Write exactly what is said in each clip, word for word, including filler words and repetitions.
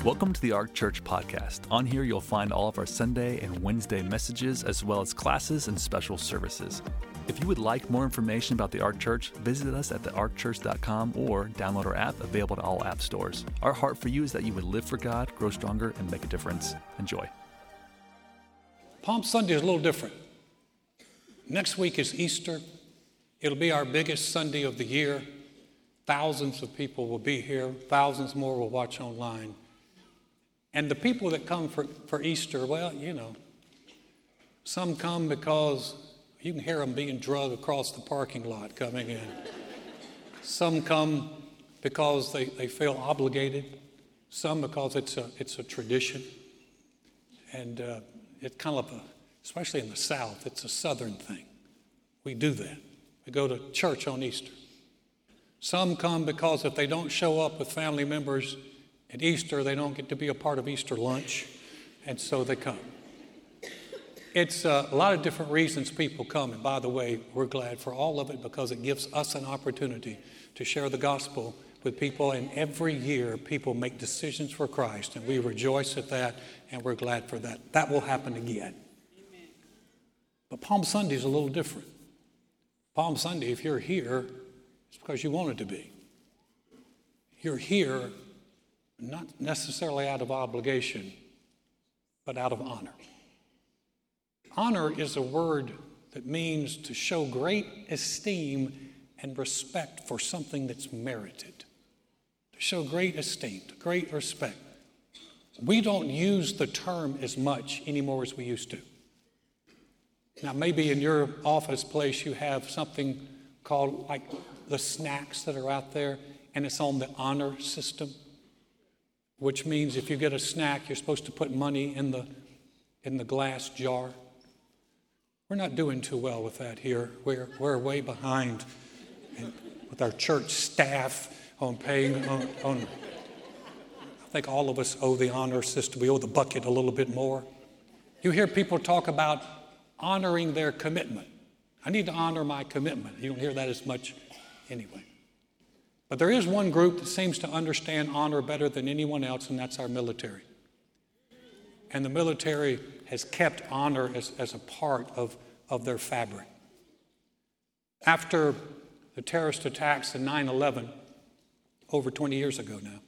Welcome to the Ark Church podcast. On here, you'll find all of our Sunday and Wednesday messages, as well as classes and special services. If you would like more information about the Ark Church, visit us at the ark church dot com or download our app, available to all app stores. Our heart for you is that you would live for God, grow stronger, and make a difference. Enjoy. Palm Sunday is a little different. Next week is Easter. It'll be our biggest Sunday of the year. Thousands of people will be here. Thousands more will watch online. And the people that come for, for Easter, well, you know, some come because you can hear them being drugged across the parking lot coming in. Some come because they, they feel obligated. Some because it's a, it's a tradition. And uh, it's kind of a, especially in the South, it's a Southern thing. We do that. We go to church on Easter. Some come because if they don't show up with family members at Easter, they don't get to be a part of Easter lunch, and so they come. It's uh, a lot of different reasons people come, and by the way, we're glad for all of it because it gives us an opportunity to share the gospel with people, and every year people make decisions for Christ, and we rejoice at that, and we're glad for that. That will happen again. Amen. But Palm Sunday is a little different. Palm Sunday, if you're here, it's because you wanted to be. You're here not necessarily out of obligation, but out of honor. Honor is a word that means to show great esteem and respect for something that's merited. To show great esteem, great respect. We don't use the term as much anymore as we used to. Now, maybe in your office place you have something called like the snacks that are out there, and it's on the honor system, which means if you get a snack, you're supposed to put money in the in the glass jar. We're not doing too well with that here. We're we're way behind with our church staff on paying on, on I think all of us owe the honor system. We owe the bucket a little bit more. You hear people talk about honoring their commitment. I need to honor my commitment. You don't hear that as much anyway. But there is one group that seems to understand honor better than anyone else, and that's our military. And the military has kept honor as, as a part of, of their fabric. After the terrorist attacks in nine eleven, over twenty years ago now,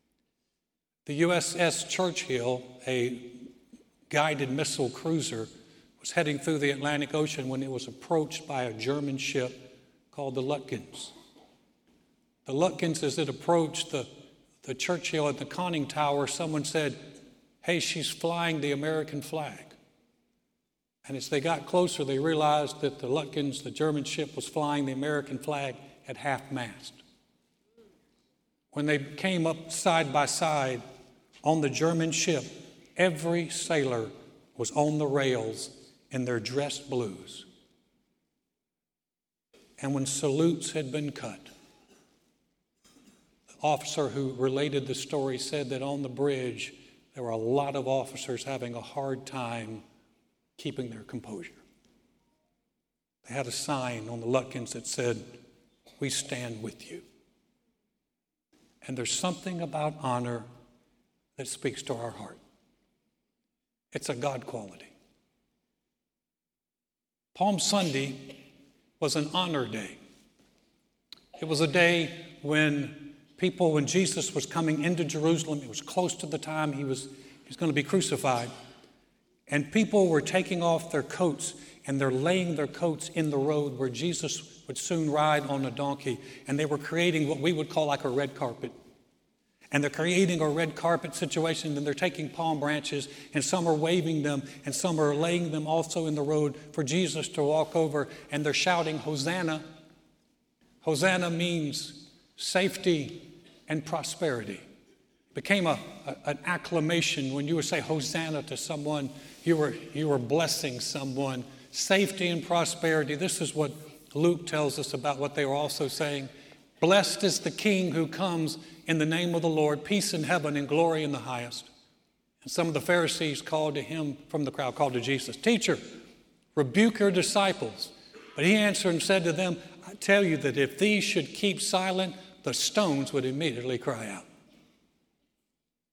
the U S S Churchill, a guided missile cruiser, was heading through the Atlantic Ocean when it was approached by a German ship called the Lutkins. The Lutkins, as it approached the, the Churchill at the conning tower, someone said, "Hey, she's flying the American flag." And as they got closer, they realized that the Lutkins, the German ship, was flying the American flag at half-mast. When they came up side by side on the German ship, every sailor was on the rails in their dressed blues. And when salutes had been cut, the officer who related the story said that on the bridge, there were a lot of officers having a hard time keeping their composure. They had a sign on the Lutkins that said, "We stand with you." And there's something about honor that speaks to our heart. It's a God quality. Palm Sunday was an honor day. It was a day when people, when Jesus was coming into Jerusalem, it was close to the time he was, he was going to be crucified, and people were taking off their coats and they're laying their coats in the road where Jesus would soon ride on a donkey, and they were creating what we would call like a red carpet. And they're creating a red carpet situation, and they're taking palm branches, and some are waving them, and some are laying them also in the road for Jesus to walk over, and they're shouting, "Hosanna." Hosanna means safety and prosperity. It became a, a, an acclamation. When you would say Hosanna to someone, you were, you were blessing someone. Safety and prosperity. This is what Luke tells us about what they were also saying. "Blessed is the King who comes in the name of the Lord, peace in heaven and glory in the highest." And some of the Pharisees called to him from the crowd, called to Jesus, "Teacher, rebuke your disciples." But he answered and said to them, "I tell you that if these should keep silent, the stones would immediately cry out."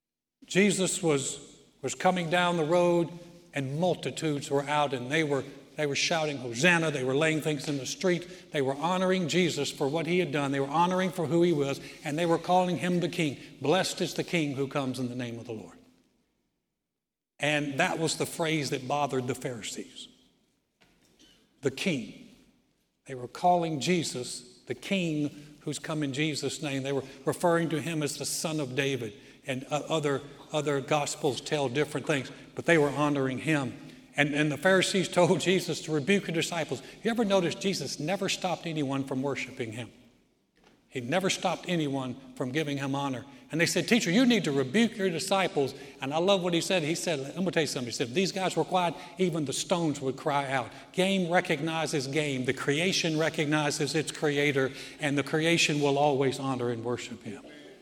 Jesus was, was coming down the road, and multitudes were out, and they were, they were shouting, Hosanna. They were laying things in the street. They were honoring Jesus for what he had done. They were honoring for who he was, and they were calling him the King. Blessed is the King who comes in the name of the Lord. And that was the phrase that bothered the Pharisees. The King. They were calling Jesus the King who's come in Jesus' name. They were referring to him as the Son of David. And uh, other, other Gospels tell different things, but they were honoring him. And, and the Pharisees told Jesus to rebuke the disciples. You ever notice Jesus never stopped anyone from worshiping him? He never stopped anyone from giving him honor. And they said, teacher, you need to rebuke your disciples. And I love what he said. He said, I'm going to tell you something. He said, if these guys were quiet, even the stones would cry out. Game recognizes game. The creation recognizes its creator, and the creation will always honor and worship him.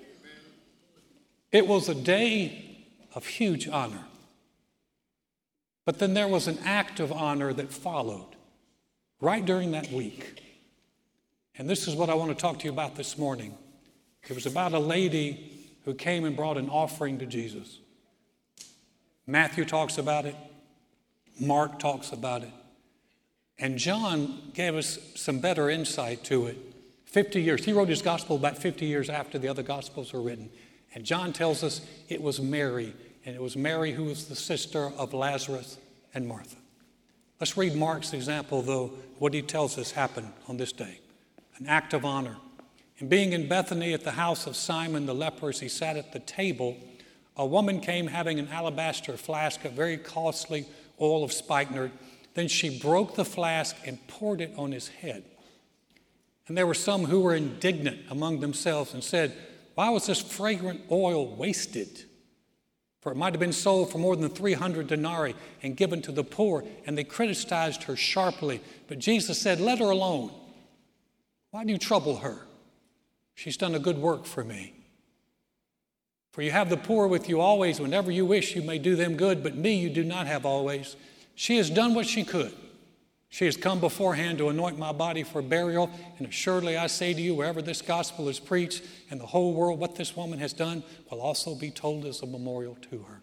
It was a day of huge honor. But then there was an act of honor that followed right during that week. And this is what I want to talk to you about this morning. It was about a lady who came and brought an offering to Jesus. Matthew talks about it. Mark talks about it. And John gave us some better insight to it. fifty years. He wrote his gospel about fifty years after the other gospels were written. And John tells us it was Mary. And it was Mary who was the sister of Lazarus and Martha. Let's read Mark's example, though, what he tells us happened on this day. An act of honor. And being in Bethany at the house of Simon the leper, as he sat at the table, a woman came having an alabaster flask of very costly oil of spikenard. Then she broke the flask and poured it on his head. And there were some who were indignant among themselves and said, why was this fragrant oil wasted? For it might have been sold for more than three hundred denarii and given to the poor. And they criticized her sharply. But Jesus said, let her alone. Why do you trouble her? She's done a good work for me. For you have the poor with you always. Whenever you wish, you may do them good, but me you do not have always. She has done what she could. She has come beforehand to anoint my body for burial. And assuredly I say to you, wherever this gospel is preached in the whole world, what this woman has done will also be told as a memorial to her.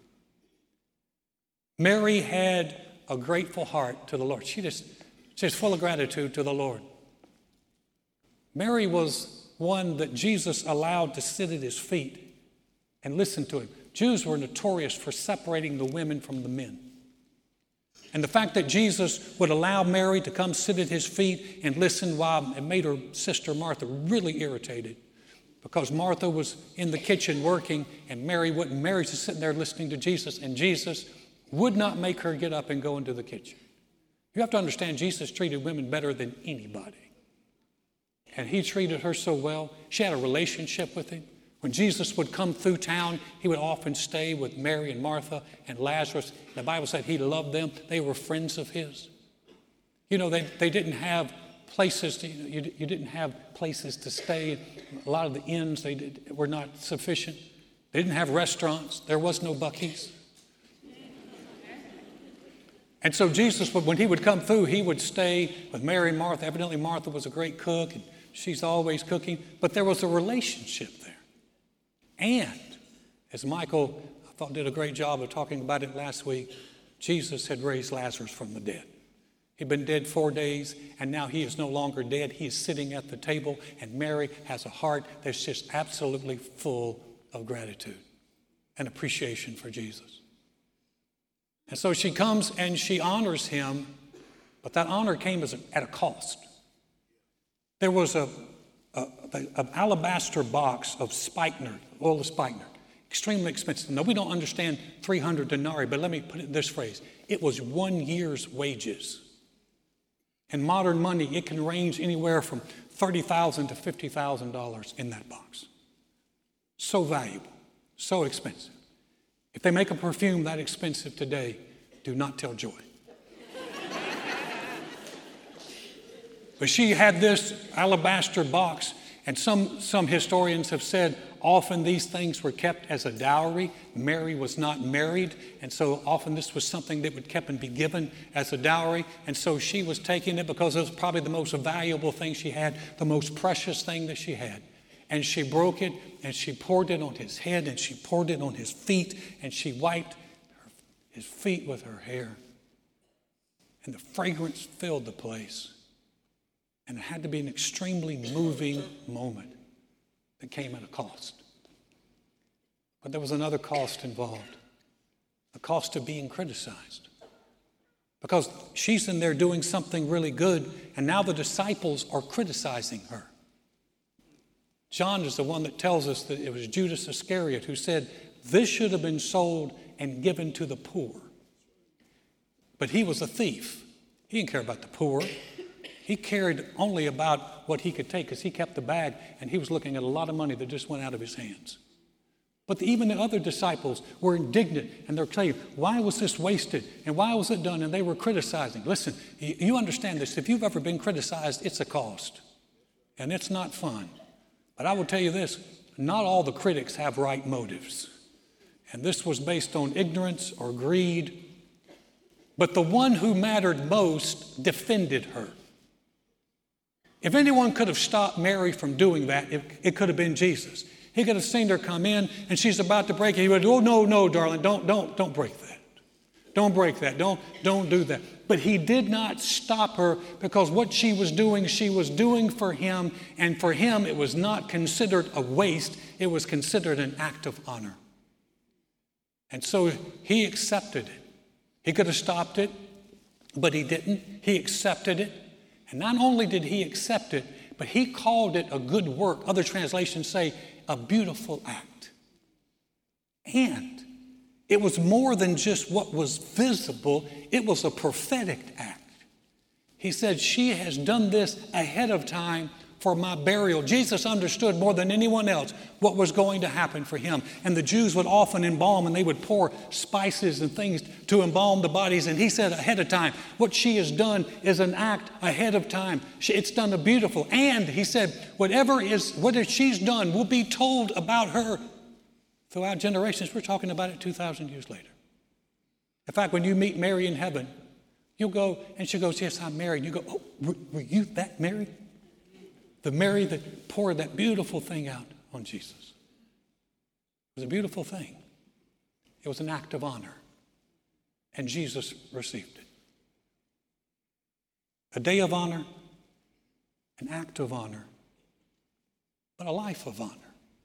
Mary had a grateful heart to the Lord. She just, she's full of gratitude to the Lord. Mary was one that Jesus allowed to sit at his feet and listen to him. Jews were notorious for separating the women from the men. And the fact that Jesus would allow Mary to come sit at his feet and listen while it made her sister Martha really irritated, because Martha was in the kitchen working and Mary wouldn't. Mary's just sitting there listening to Jesus, and Jesus would not make her get up and go into the kitchen. You have to understand, Jesus treated women better than anybody. And he treated her so well. She had a relationship with him. When Jesus would come through town, he would often stay with Mary and Martha and Lazarus. The Bible said he loved them. They were friends of his. You know, they, they didn't have places to, you, you didn't have places to stay. A lot of the inns, they did, were not sufficient. They didn't have restaurants. There was no Buc-ee's. And so Jesus, when he would come through, he would stay with Mary and Martha. Evidently, Martha was a great cook, and she's always cooking. But there was a relationship there. And, as Michael, I thought, did a great job of talking about it last week, Jesus had raised Lazarus from the dead. He'd been dead four days, and now he is no longer dead. He is sitting at the table, and Mary has a heart that's just absolutely full of gratitude and appreciation for Jesus. And so she comes and she honors him, but that honor came as a, at a cost. There was a, a, a, an alabaster box of spikenard, oil of spikenard, extremely expensive. Now, we don't understand three hundred denarii, but let me put it in this phrase. It was one year's wages. In modern money, it can range anywhere from thirty thousand dollars to fifty thousand dollars in that box. So valuable, so expensive. If they make a perfume that expensive today, do not tell Joy. But she had this alabaster box, and some, some historians have said often these things were kept as a dowry. Mary was not married, and so often this was something that would kept and be given as a dowry. And so she was taking it because it was probably the most valuable thing she had, the most precious thing that she had. And she broke it, and she poured it on his head, and she poured it on his feet, and she wiped her, his feet with her hair. And the fragrance filled the place. And it had to be an extremely moving moment that came at a cost. But there was another cost involved, the cost of being criticized. Because she's in there doing something really good, and now the disciples are criticizing her. John is the one that tells us that it was Judas Iscariot who said, this should have been sold and given to the poor. But he was a thief. He didn't care about the poor. He cared only about what he could take because he kept the bag, and he was looking at a lot of money that just went out of his hands. But the, even the other disciples were indignant, and they're saying, why was this wasted? And why was it done? And they were criticizing. Listen, you, you understand this. If you've ever been criticized, it's a cost. And it's not fun. But I will tell you this, not all the critics have right motives. And this was based on ignorance or greed. But the one who mattered most defended her. If anyone could have stopped Mary from doing that, it, it could have been Jesus. He could have seen her come in and she's about to break it. He would, oh, no, no, darling, don't, don't, don't break that. Don't break that. Don't, don't do that. But he did not stop her because what she was doing, she was doing for him. And for him, it was not considered a waste. It was considered an act of honor. And so he accepted it. He could have stopped it, but he didn't. He accepted it. And not only did he accept it, but he called it a good work. Other translations say a beautiful act. And it was more than just what was visible. It was a prophetic act. He said, she has done this ahead of time for my burial. Jesus understood more than anyone else what was going to happen for him. And the Jews would often embalm, and they would pour spices and things to embalm the bodies. And he said ahead of time, what she has done is an act ahead of time. It's done a beautiful. And he said, whatever is, whatever she's done will be told about her throughout generations. We're talking about it two thousand years later. In fact, when you meet Mary in heaven, you'll go, and she goes, yes, I'm married. You go, oh, were, were you that married? The Mary that poured that beautiful thing out on Jesus. It was a beautiful thing. It was an act of honor. And Jesus received it. A day of honor, an act of honor, but a life of honor.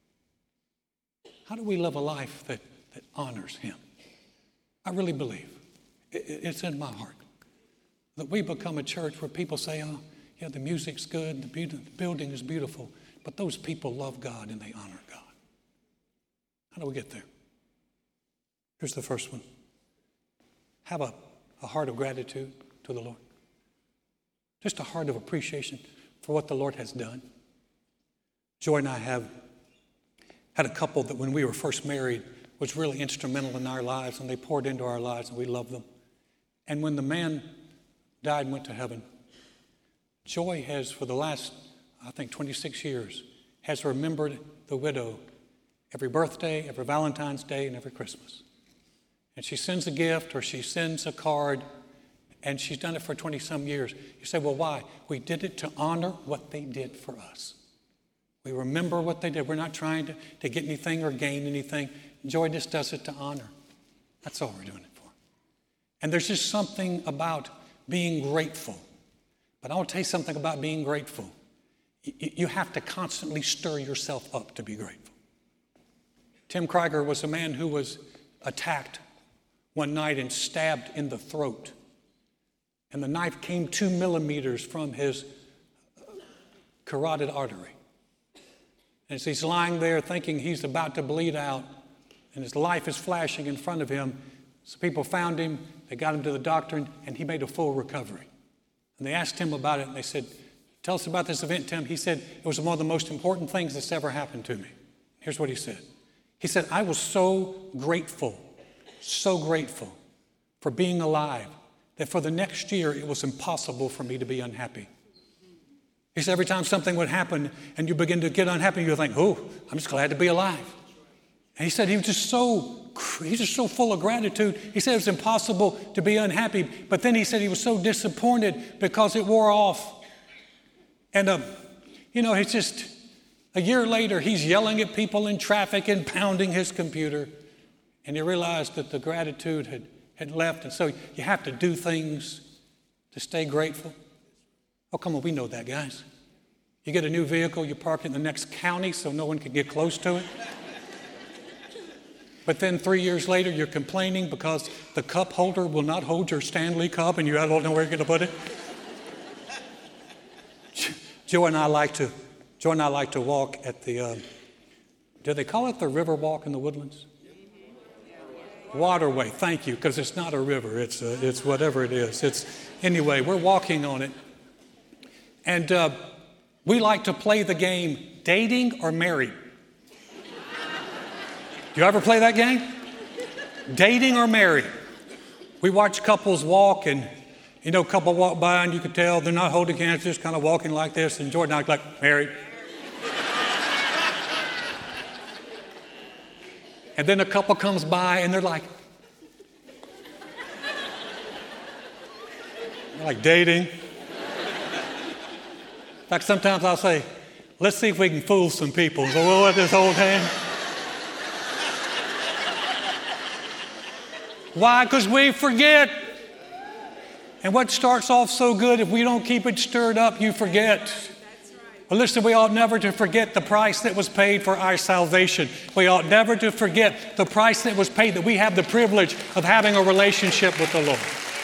How do we live a life that, that honors him? I really believe, it, it's in my heart, that we become a church where people say, oh, yeah, the music's good, the, be- the building is beautiful, but those people love God and they honor God. How do we get there? Here's the first one. Have a, a heart of gratitude to the Lord. Just a heart of appreciation for what the Lord has done. Joy and I have had a couple that when we were first married was really instrumental in our lives, and they poured into our lives, and we love them. And when the man died and went to heaven, Joy has, for the last, I think, twenty-six years, has remembered the widow every birthday, every Valentine's Day, and every Christmas. And she sends a gift or she sends a card, and she's done it for twenty-some years. You say, well, why? We did it to honor what they did for us. We remember what they did. We're not trying to, to get anything or gain anything. Joy just does it to honor. That's all we're doing it for. And there's just something about being grateful. But I want to tell you something about being grateful. You have to constantly stir yourself up to be grateful. Tim Krieger was a man who was attacked one night and stabbed in the throat. And the knife came two millimeters from his carotid artery. And as he's lying there thinking he's about to bleed out, and his life is flashing in front of him, so people found him, they got him to the doctor, and he made a full recovery. And they asked him about it, and they said, tell us about this event, Tim. He said, it was one of the most important things that's ever happened to me. Here's what he said. He said, I was so grateful, so grateful for being alive that for the next year it was impossible for me to be unhappy. He said, every time something would happen and you begin to get unhappy, you think, oh, I'm just glad to be alive. And he said he was just so, he's just so full of gratitude. He said it was impossible to be unhappy. But then he said he was so disappointed because it wore off. And, uh, you know, it's just, A year later, he's yelling at people in traffic and pounding his computer. And he realized that the gratitude had, had left. And so you have to do things to stay grateful. Oh, come on, we know that, guys. You get a new vehicle, you park it in the next county so no one can get close to it. But then three years later, you're complaining because the cup holder will not hold your Stanley Cup and you don't know where you're going to put it. Joe and I like to, Joe and I like to walk at the, uh, do they call it the river walk in the Woodlands? Waterway, thank you, because it's not a river. It's a, it's whatever it is. It's anyway, we're walking on it. And uh, we like to play the game dating or married. Do you ever play that game? Dating or married. We watch couples walk, and you know, a couple walk by and you can tell they're not holding hands, just kind of walking like this. And Jordan and I are like, married. And then a couple comes by and they're like, they're like dating. In fact, sometimes I'll say, let's see if we can fool some people. So we'll let this hold hand. Why? Because we forget. And what starts off so good, if we don't keep it stirred up, you forget. But listen, we ought never to forget the price that was paid for our salvation. We ought never to forget the price that was paid, that we have the privilege of having a relationship with the Lord.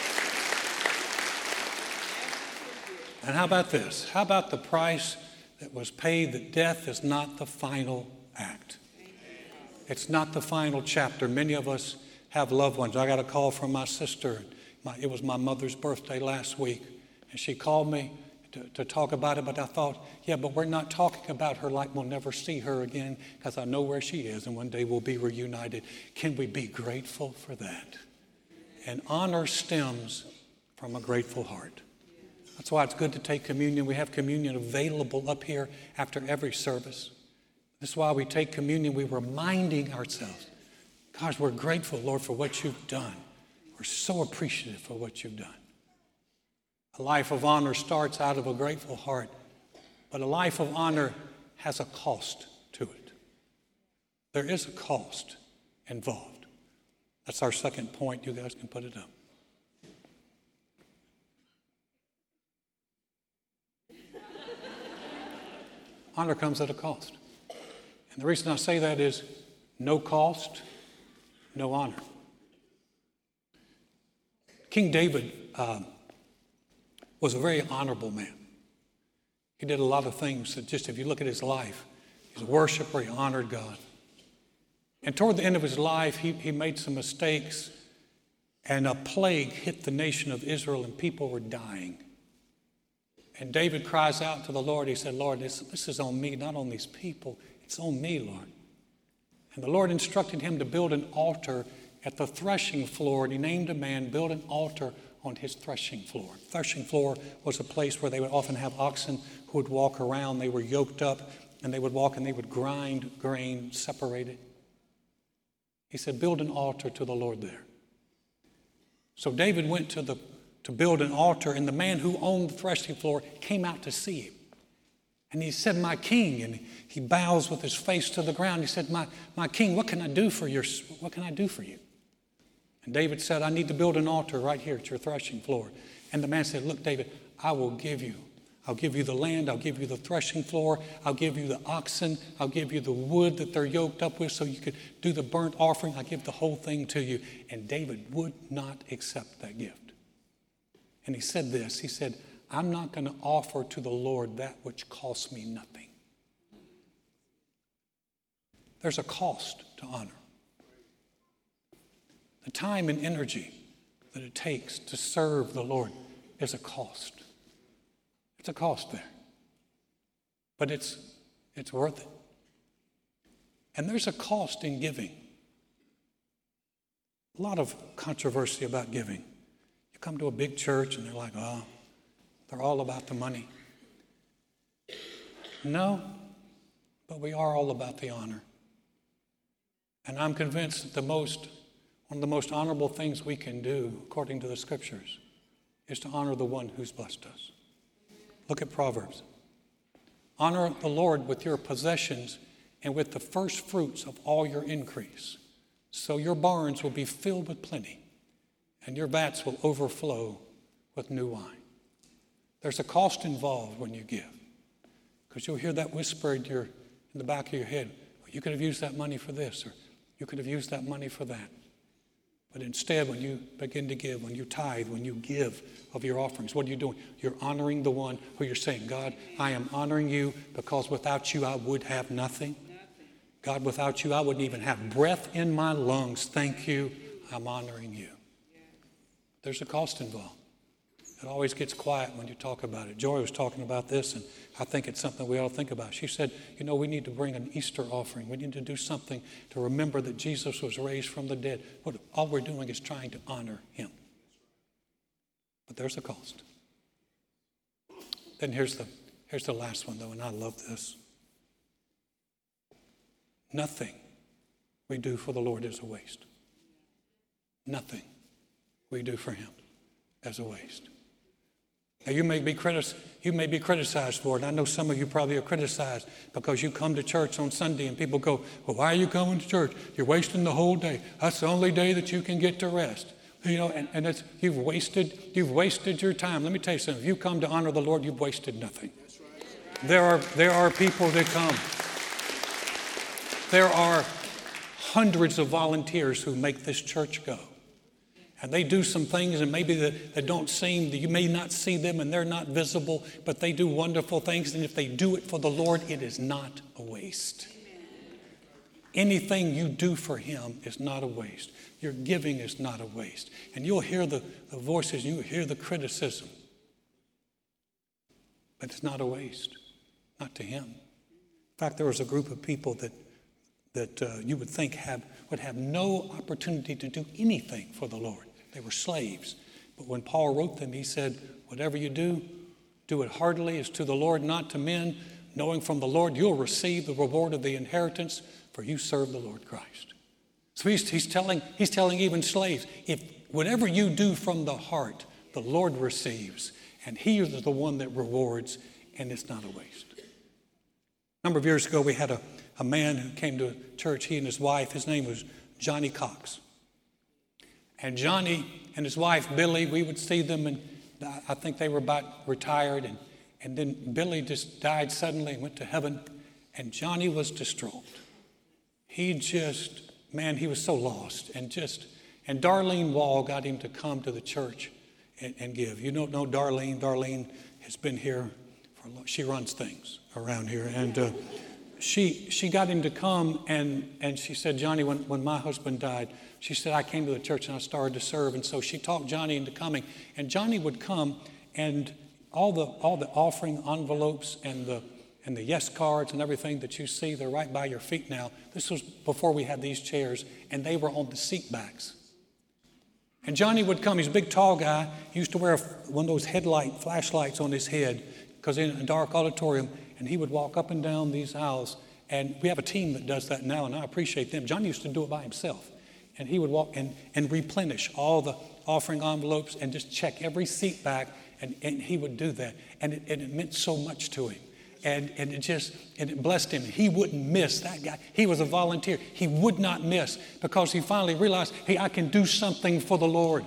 And how about this? How about the price that was paid, that death is not the final act? It's not the final chapter. Many of us have loved ones. I got a call from my sister. My, it was my mother's birthday last week. And she called me to, to talk about it. But I thought, yeah, but we're not talking about her like we'll never see her again, because I know where she is and one day we'll be reunited. Can we be grateful for that? And honor stems from a grateful heart. That's why it's good to take communion. We have communion available up here after every service. This is why we take communion. We're reminding ourselves, gosh, we're grateful, Lord, for what you've done. We're so appreciative for what you've done. A life of honor starts out of a grateful heart, but a life of honor has a cost to it. There is a cost involved. That's our second point. You guys can put it up. Honor comes at a cost. And the reason I say that is no cost, no honor. King David uh, was a very honorable man. He did a lot of things that just, if you look at his life, he's a worshiper, he honored God. And toward the end of his life, he, he made some mistakes, and a plague hit the nation of Israel, and people were dying. And David cries out to the Lord. He said, Lord, this, this is on me, not on these people. It's on me, Lord. And the Lord instructed him to build an altar at the threshing floor, and he named a man, build an altar on his threshing floor. Threshing floor was a place where they would often have oxen who would walk around. They were yoked up, and they would walk and they would grind grain separated. He said, build an altar to the Lord there. So David went to the to build an altar, and the man who owned the threshing floor came out to see him. And he said, my king, and he bows with his face to the ground. He said, my, my king, what can I do for your, what can I do for you? And David said, I need to build an altar right here at your threshing floor. And the man said, look, David, I will give you. I'll give you the land. I'll give you the threshing floor. I'll give you the oxen. I'll give you the wood that they're yoked up with so you could do the burnt offering. I'll give the whole thing to you. And David would not accept that gift. And he said this, he said, I'm not going to offer to the Lord that which costs me nothing. There's a cost to honor. The time and energy that it takes to serve the Lord is a cost. It's a cost there. But it's, it's worth it. And there's a cost in giving. A lot of controversy about giving. Come to a big church and they're like, oh, they're all about the money. No, but we are all about the honor. And I'm convinced that the most, one of the most honorable things we can do, according to the scriptures, is to honor the one who's blessed us. Look at Proverbs. Honor the Lord with your possessions and with the first fruits of all your increase. So your barns will be filled with plenty, and your vats will overflow with new wine. There's a cost involved when you give, because you'll hear that whisper in, your, in the back of your head, well, you could have used that money for this, or you could have used that money for that. But instead, when you begin to give, when you tithe, when you give of your offerings, what are you doing? You're honoring the one who you're saying, God, I am honoring you because without you I would have nothing. God, without you I wouldn't even have breath in my lungs. Thank you. I'm honoring you. There's a cost involved. It always gets quiet when you talk about it. Joy was talking about this, and I think it's something we ought to think about. She said, you know, we need to bring an Easter offering. We need to do something to remember that Jesus was raised from the dead. What, all we're doing is trying to honor him. But there's a cost. Then here's the, here's the last one, though, and I love this. Nothing we do for the Lord is a waste. Nothing we do for him is a waste. Now, you may be critic- you may be criticized for it. I know some of you probably are criticized because you come to church on Sunday and people go, well, why are you coming to church? You're wasting the whole day. That's the only day that you can get to rest. You know, and, and it's, you've wasted you've wasted your time. Let me tell you something. If you come to honor the Lord, you've wasted nothing. There are there are people that come. There are hundreds of volunteers who make this church go. And they do some things, and maybe that, that don't seem, that you may not see them and they're not visible, but they do wonderful things. And if they do it for the Lord, it is not a waste. Anything you do for him is not a waste. Your giving is not a waste. And you'll hear the, the voices, you'll hear the criticism. But it's not a waste, not to him. In fact, there was a group of people that that uh, you would think have, would have no opportunity to do anything for the Lord. They were slaves. But when Paul wrote them, he said, whatever you do, do it heartily as to the Lord, not to men, knowing from the Lord you'll receive the reward of the inheritance, for you serve the Lord Christ. So he's, he's telling, he's telling even slaves, if whatever you do from the heart, the Lord receives, and he is the one that rewards, and it's not a waste. A number of years ago, we had a A man who came to church, he and his wife, his name was Johnny Cox. And Johnny and his wife, Billy, we would see them, and I think they were about retired. And, and then Billy just died suddenly and went to heaven. And Johnny was distraught. He just, man, he was so lost. And just, and Darlene Wall got him to come to the church and, and give. You don't know Darlene. Darlene has been here for a long, she runs things around here. And uh, She she got him to come, and, and she said, Johnny, when, when my husband died, she said, I came to the church and I started to serve. And so she talked Johnny into coming. And Johnny would come, and all the all the offering envelopes and the and the yes cards and everything that you see, they're right by your feet now. This was before we had these chairs, and they were on the seat backs. And Johnny would come. He's a big, tall guy. He used to wear one of those headlight flashlights on his head because in a dark auditorium, and he would walk up and down these aisles. And we have a team that does that now, and I appreciate them. Johnny used to do it by himself. And he would walk and, and replenish all the offering envelopes and just check every seat back, and, and he would do that. And it, and it meant so much to him. And, and it just, and it blessed him. He wouldn't miss that guy. He was a volunteer. He would not miss because he finally realized, hey, I can do something for the Lord.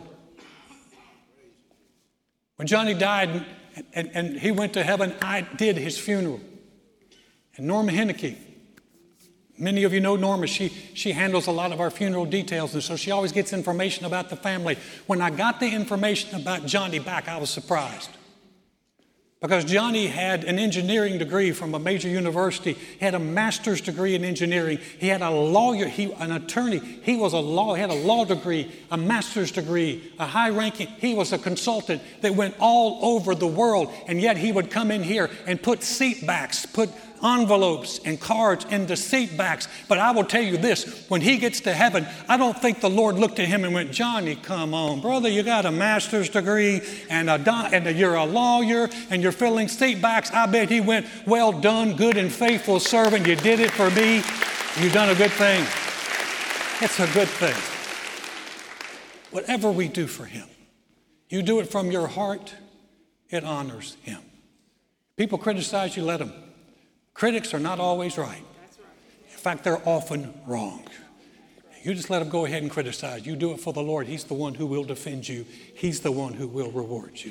When Johnny died and, and, and he went to heaven, I did his funeral. And Norma Henneke, many of you know Norma. She, she handles a lot of our funeral details, and so she always gets information about the family. When I got the information about Johnny back, I was surprised. Because Johnny had an engineering degree from a major university. He had a master's degree in engineering. He had a lawyer, he, an attorney. He was a law, he had a law degree, a master's degree, a high ranking. He was a consultant that went all over the world. And yet he would come in here and put seat backs, put envelopes and cards into seat backs. But I will tell you this, when he gets to heaven, I don't think the Lord looked at him and went, Johnny, come on, brother, you got a master's degree and, a do- and a, you're a lawyer and you're filling seat backs. I bet he went, well done, good and faithful servant. You did it for me. You've done a good thing. It's a good thing. Whatever we do for him, you do it from your heart, it honors him. People criticize you, let them. Critics are not always right. In fact, they're often wrong. You just let them go ahead and criticize. You do it for the Lord. He's the one who will defend you. He's the one who will reward you.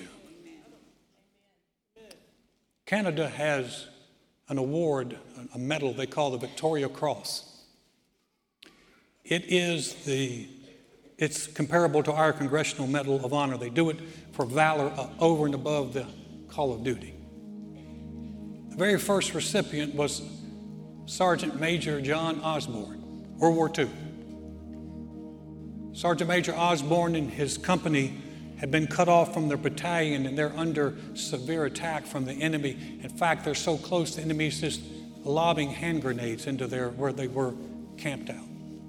Canada has an award, a medal they call the Victoria Cross. It is the, it's comparable to our Congressional Medal of Honor. They do it for valor uh, over and above the call of duty. The very first recipient was Sergeant Major John Osborne, World War Two. Sergeant Major Osborne and his company had been cut off from their battalion, and they're under severe attack from the enemy. In fact, they're so close, the enemy's just lobbing hand grenades into their, where they were camped out.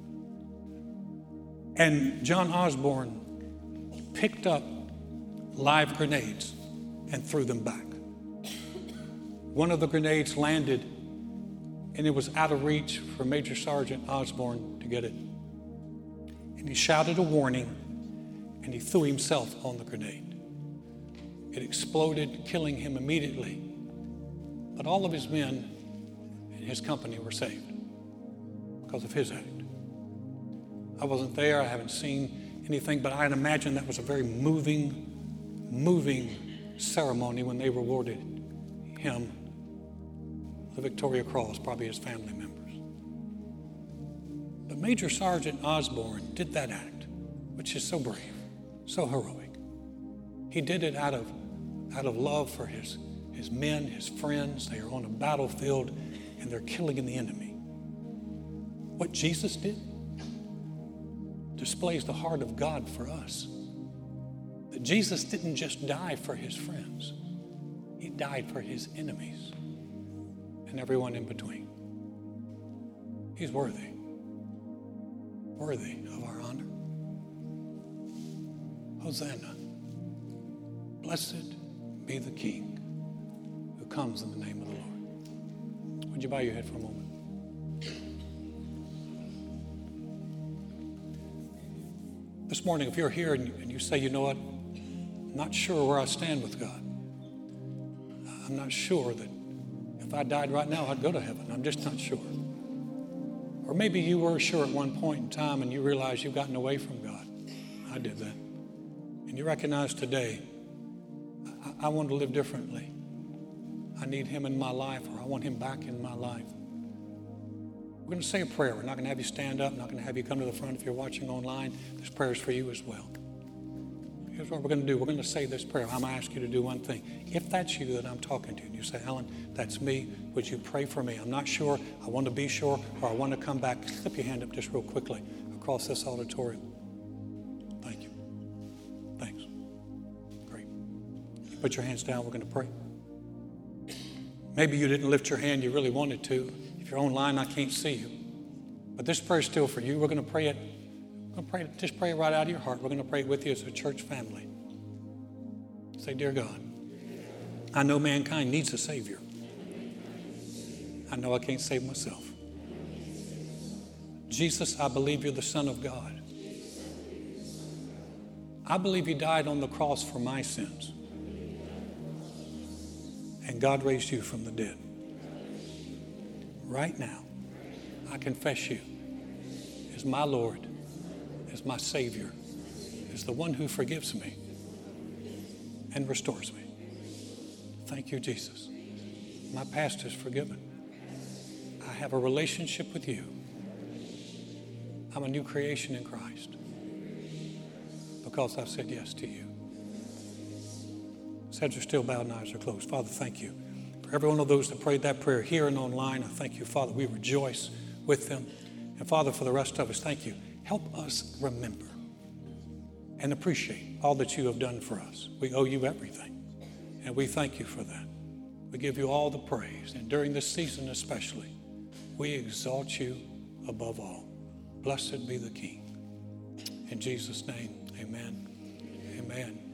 And John Osborne picked up live grenades and threw them back. One of the grenades landed, and it was out of reach for Major Sergeant Osborne to get it. And he shouted a warning, and he threw himself on the grenade. It exploded, killing him immediately. But all of his men and his company were saved because of his act. I wasn't there, I haven't seen anything, but I'd imagine that was a very moving, moving ceremony when they rewarded him the Victoria Cross, probably his family members. But Major Sergeant Osborne did that act, which is so brave, so heroic. He did it out of, out of love for his, his men, his friends. They are on a battlefield and they're killing the enemy. What Jesus did displays the heart of God for us. That Jesus didn't just die for his friends. He died for his enemies and everyone in between. He's worthy, worthy of our honor. Hosanna. Blessed be the King who comes in the name of the Lord. Would you bow your head for a moment? This morning, if you're here and you, and you say, you know what, I'm not sure where I stand with God. I'm not sure that if I died right now, I'd go to heaven. I'm just not sure. Or maybe you were sure at one point in time and you realize you've gotten away from God. I did that. And you recognize today, I, I want to live differently. I need him in my life, or I want him back in my life. We're going to say a prayer. We're not going to have you stand up. I'm not going to have you come to the front if you're watching online. There's prayers for you as well. Here's what we're going to do. We're going to say this prayer. I'm going to ask you to do one thing. If that's you that I'm talking to, and you say, Alan, that's me, would you pray for me? I'm not sure. I want to be sure, or I want to come back. Slip your hand up just real quickly across this auditorium. Thank you. Thanks. Great. You put your hands down. We're going to pray. Maybe you didn't lift your hand. You really wanted to. If you're online, I can't see you. But this prayer is still for you. We're going to pray it. We're going to pray it. Just pray it right out of your heart. We're going to pray it with you as a church family. Say, dear God, I know mankind needs a Savior. I know I can't save myself. Jesus, I believe you're the Son of God. I believe you died on the cross for my sins. And God raised you from the dead. Right now, I confess you as my Lord, as my Savior, as the one who forgives me and restores me. Thank you, Jesus. My past is forgiven. I have a relationship with you. I'm a new creation in Christ because I've said yes to you. Heads are still bowed and eyes are closed. Father, thank you. For every one of those that prayed that prayer here and online, I thank you, Father. We rejoice with them. And Father, for the rest of us, thank you. Help us remember and appreciate all that you have done for us. We owe you everything. And we thank you for that. We give you all the praise. And during this season especially, we exalt you above all. Blessed be the King. In Jesus' name, amen. Amen.